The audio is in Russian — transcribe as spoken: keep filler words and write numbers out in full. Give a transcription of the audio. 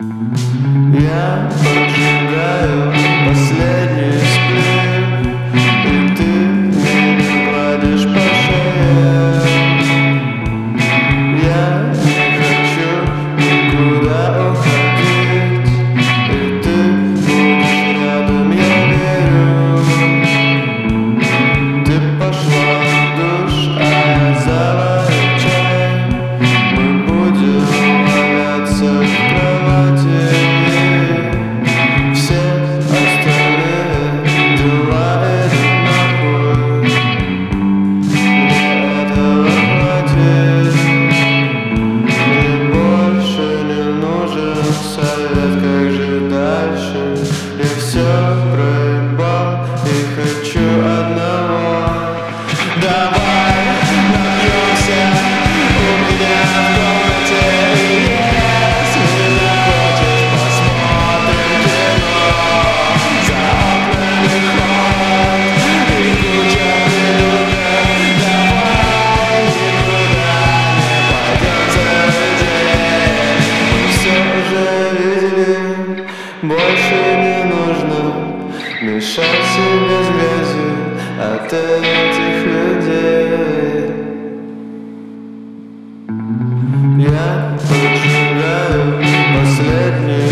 Я поджигаю последний сплив, и ты меня гладишь по шее. Я не хочу никуда уходить, и ты будешь рядом, я верю. Ты пошла в душ, а я заварю чай. Мы будем валяться в кровати. Все остальные дела идут нахуй. Мне этого хватит. Мне больше не нужен совет, как же дальше. Я все проебал и хочу одного. Давай напьемся у меня в комнате. Если захочешь, посмотрим кино. За окнами холод и куча придурков. Давай никуда не пойдем целый день. Мы все уже видели, больше не нужно мешать себе с грязью от этих людей. Я поджигаю последний